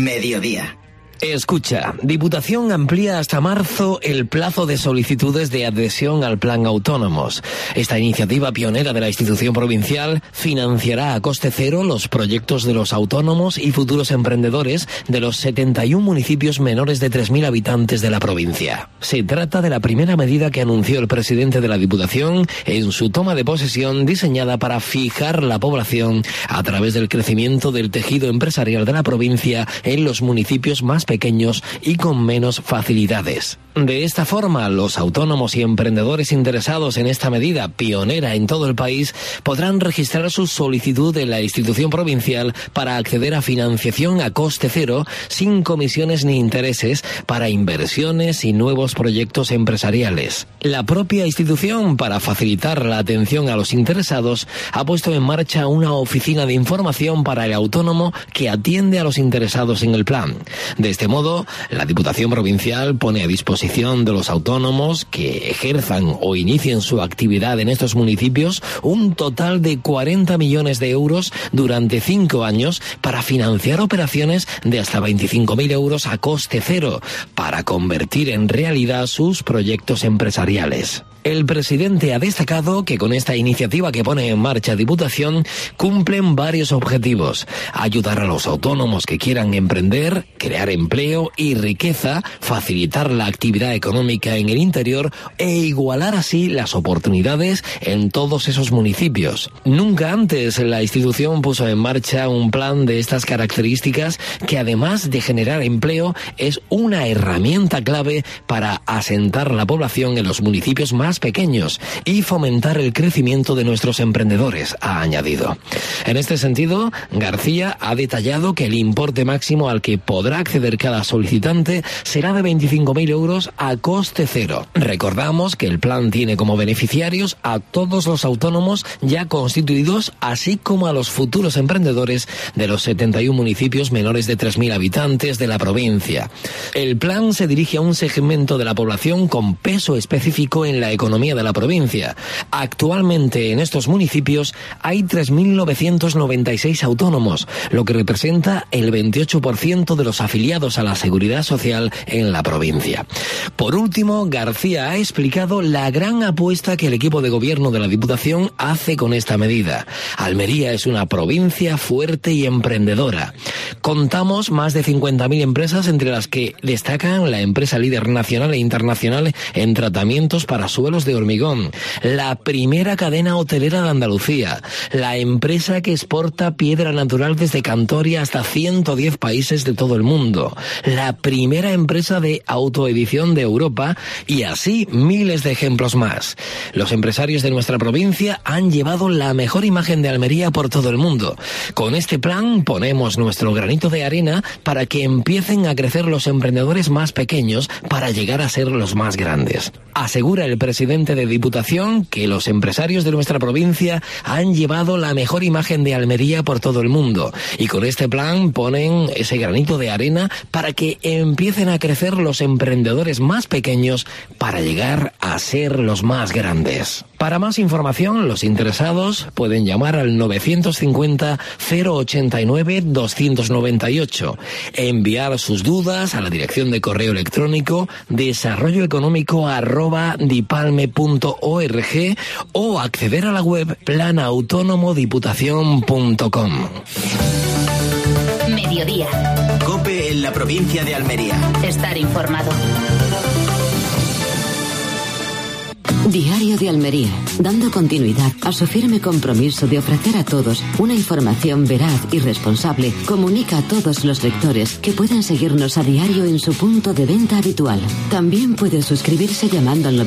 Mediodía. Escucha, Diputación amplía hasta marzo el plazo de solicitudes de adhesión al Plan Autónomos. Esta iniciativa pionera de la institución provincial financiará a coste cero los proyectos de los autónomos y futuros emprendedores de los 71 municipios menores de 3.000 habitantes de la provincia. Se trata de la primera medida que anunció el presidente de la Diputación en su toma de posesión, diseñada para fijar la población a través del crecimiento del tejido empresarial de la provincia en los municipios más pequeños y con menos facilidades. De esta forma, los autónomos y emprendedores interesados en esta medida pionera en todo el país podrán registrar su solicitud en la institución provincial para acceder a financiación a coste cero, sin comisiones ni intereses, para inversiones y nuevos proyectos empresariales. La propia institución, para facilitar la atención a los interesados, ha puesto en marcha una oficina de información para el autónomo que atiende a los interesados en el plan. De este modo, la Diputación Provincial pone a disposición de los autónomos que ejerzan o inicien su actividad en estos municipios un total de 40 millones de euros durante 5 años para financiar operaciones de hasta 25.000 euros a coste cero, para convertir en realidad sus proyectos empresariales. El presidente ha destacado que con esta iniciativa que pone en marcha Diputación cumplen varios objetivos: ayudar a los autónomos que quieran emprender, crear empleo y riqueza, facilitar la actividad económica en el interior e igualar así las oportunidades en todos esos municipios. Nunca antes la institución puso en marcha un plan de estas características que, además de generar empleo, es una herramienta clave para asentar la población en los municipios más pequeños y fomentar el crecimiento de nuestros emprendedores, ha añadido. En este sentido, García ha detallado que el importe máximo al que podrá acceder cada solicitante será de 25.000 euros a coste cero. Recordamos que el plan tiene como beneficiarios a todos los autónomos ya constituidos, así como a los futuros emprendedores de los 71 municipios menores de 3.000 habitantes de la provincia. El plan se dirige a un segmento de la población con peso específico en la economía de la provincia. Actualmente en estos municipios hay 3.996 autónomos, lo que representa el 28% de los afiliados a la Seguridad Social en la provincia. Por último, García ha explicado la gran apuesta que el equipo de gobierno de la Diputación hace con esta medida. Almería es una provincia fuerte y emprendedora. Contamos más de 50.000 empresas, entre las que destacan la empresa líder nacional e internacional en tratamientos para suelos de hormigón, la primera cadena hotelera de Andalucía, la empresa que exporta piedra natural desde Cantoria hasta 110 países de todo el mundo, la primera empresa de autoedición de Europa, y así miles de ejemplos más. Los empresarios de nuestra provincia han llevado la mejor imagen de Almería por todo el mundo. Con este plan ponemos nuestro granito de arena para que empiecen a crecer los emprendedores más pequeños para llegar a ser los más grandes. Asegura el presidente de Diputación que los empresarios de nuestra provincia han llevado la mejor imagen de Almería por todo el mundo, y con este plan ponen ese granito de arena para que empiecen a crecer los emprendedores más pequeños para llegar a ser los más grandes. Para más información, los interesados pueden llamar al 950 089 298, enviar sus dudas a la dirección de correo electrónico desarrolloeconómico@dipalme.org o acceder a la web planautonomodiputación.com. Mediodía. COPE en la provincia de Almería. Estar informado. Diario de Almería, dando continuidad a su firme compromiso de ofrecer a todos una información veraz y responsable, comunica a todos los lectores que pueden seguirnos a diario en su punto de venta habitual. También puede suscribirse llamando al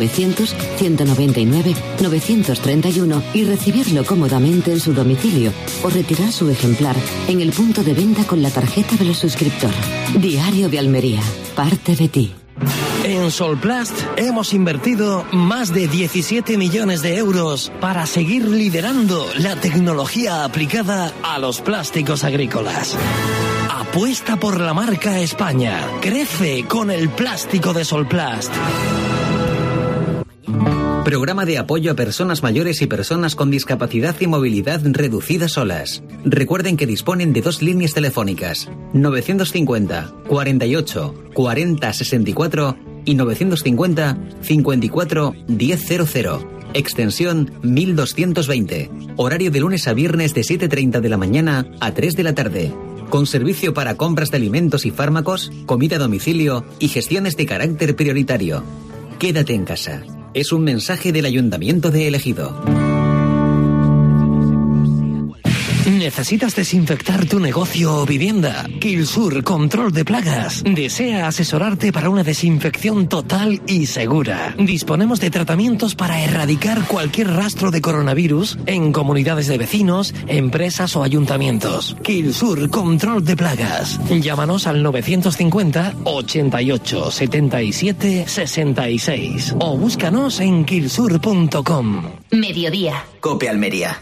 900-199-931 y recibirlo cómodamente en su domicilio, o retirar su ejemplar en el punto de venta con la tarjeta del suscriptor. Diario de Almería, parte de ti. En Solplast hemos invertido más de 17 millones de euros para seguir liderando la tecnología aplicada a los plásticos agrícolas. Apuesta por la marca España. Crece con el plástico de Solplast. Programa de apoyo a personas mayores y personas con discapacidad y movilidad reducida solas. Recuerden que disponen de 2 líneas telefónicas, 950 48 40 64 y 950 54 1000. Extensión 1220. Horario de lunes a viernes de 7:30 de la mañana a 3 de la tarde. Con servicio para compras de alimentos y fármacos, comida a domicilio y gestiones de carácter prioritario. Quédate en casa. Es un mensaje del Ayuntamiento de El Ejido. ¿Necesitas desinfectar tu negocio o vivienda? Killsur Control de Plagas desea asesorarte para una desinfección total y segura. Disponemos de tratamientos para erradicar cualquier rastro de coronavirus en comunidades de vecinos, empresas o ayuntamientos. Killsur Control de Plagas. Llámanos al 950 88 77 66 o búscanos en killsur.com. Mediodía. COPE Almería.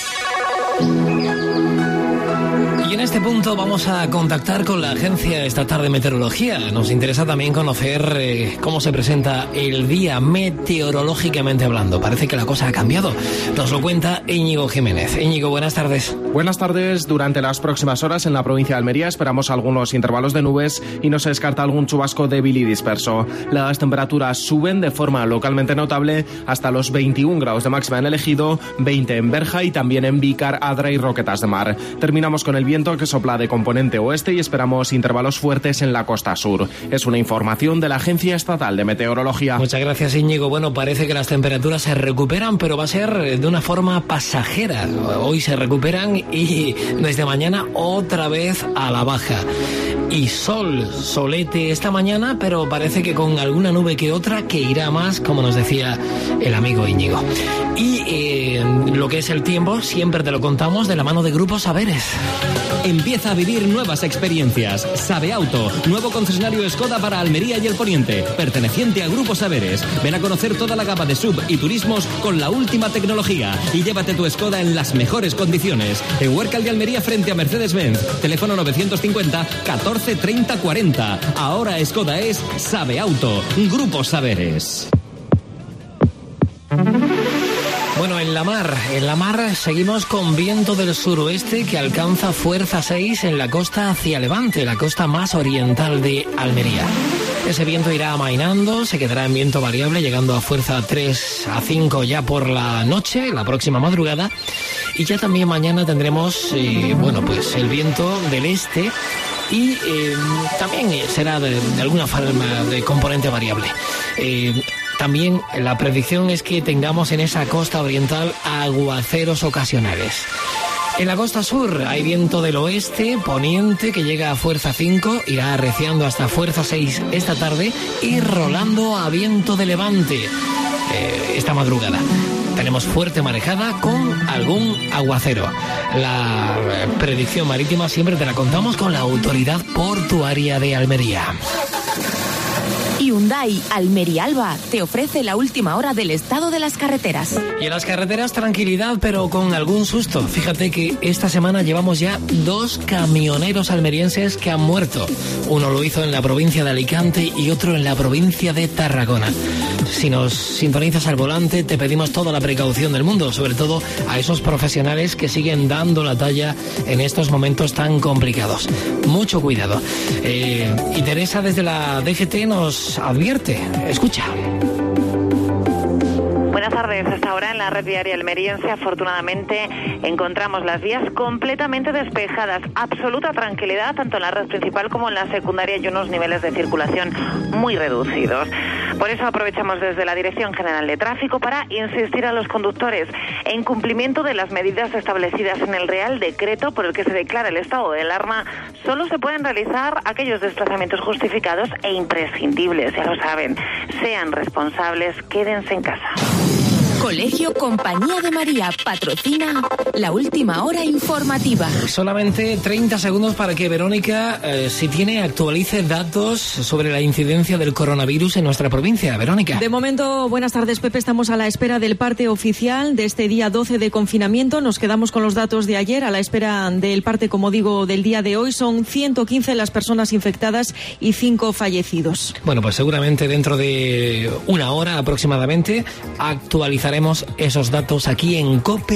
Y en este punto vamos a contactar con la Agencia Estatal de Meteorología. Nos interesa también conocer cómo se presenta el día meteorológicamente hablando. Parece que la cosa ha cambiado. Nos lo cuenta Íñigo Jiménez. Íñigo, buenas tardes. Buenas tardes. Durante las próximas horas en la provincia de Almería esperamos algunos intervalos de nubes y no se descarta algún chubasco débil y disperso. Las temperaturas suben de forma localmente notable hasta los 21 grados de máxima en El Ejido, 20 en Berja y también en Vícar, Adra y Roquetas de Mar. Terminamos con el viento que sopla de componente oeste y esperamos intervalos fuertes en la costa sur. Es una información de la Agencia Estatal de Meteorología. Muchas gracias, Íñigo. Bueno, parece que las temperaturas se recuperan, pero va a ser de una forma pasajera. Hoy se recuperan y desde mañana otra vez a la baja. Y solete esta mañana, pero parece que con alguna nube que otra que irá más, como nos decía el amigo Íñigo. Y lo que es el tiempo, siempre te lo contamos de la mano de Grupo Saberes. Empieza a vivir nuevas experiencias. Sabe Auto, nuevo concesionario Skoda para Almería y el Poniente, perteneciente a Grupo Saberes. Ven a conocer toda la gama de sub y turismos con la última tecnología y llévate tu Skoda en las mejores condiciones. En Huércal de Almería frente a Mercedes-Benz, teléfono 950 14 30 40. Ahora Skoda es Sabe Auto, Grupo Saberes. Bueno, en la mar seguimos con viento del suroeste que alcanza fuerza 6 en la costa hacia Levante, la costa más oriental de Almería. Ese viento irá amainando, se quedará en viento variable, llegando a fuerza 3 a 5 ya por la noche, la próxima madrugada. Y ya también mañana tendremos, pues el viento del este y también será de alguna forma de componente variable. También la predicción es que tengamos en esa costa oriental aguaceros ocasionales. En la costa sur hay viento del oeste, poniente, que llega a fuerza 5, irá arreciando hasta fuerza 6 esta tarde y rolando a viento de levante esta madrugada. Tenemos fuerte marejada con algún aguacero. La predicción marítima siempre te la contamos con la Autoridad Portuaria de Almería. Hyundai Almería Alba te ofrece la última hora del estado de las carreteras. Y en las carreteras tranquilidad, pero con algún susto. Fíjate que esta semana llevamos ya 2 camioneros almerienses que han muerto. Uno lo hizo en la provincia de Alicante y otro en la provincia de Tarragona. Si nos sintonizas al volante, te pedimos toda la precaución del mundo, sobre todo a esos profesionales que siguen dando la talla en estos momentos tan complicados. Mucho cuidado. Y Teresa desde la DGT nos advierte. Escucha. Buenas tardes. Hasta ahora en la red viaria almeriense, afortunadamente, encontramos las vías completamente despejadas. Absoluta tranquilidad, tanto en la red principal como en la secundaria, y unos niveles de circulación muy reducidos. Por eso aprovechamos desde la Dirección General de Tráfico para insistir a los conductores en cumplimiento de las medidas establecidas en el Real Decreto por el que se declara el estado de alarma. Solo se pueden realizar aquellos desplazamientos justificados e imprescindibles, ya lo saben. Sean responsables, quédense en casa. Colegio Compañía de María patrocina la última hora informativa. Solamente 30 segundos para que Verónica, si tiene, actualice datos sobre la incidencia del coronavirus en nuestra provincia. Verónica. De momento, buenas tardes, Pepe. Estamos a la espera del parte oficial de este día 12 de confinamiento. Nos quedamos con los datos de ayer, a la espera del parte, como digo, del día de hoy. Son 115 las personas infectadas y 5 fallecidos. Bueno, pues seguramente dentro de una hora aproximadamente actualizaremos esos datos aquí en COPE.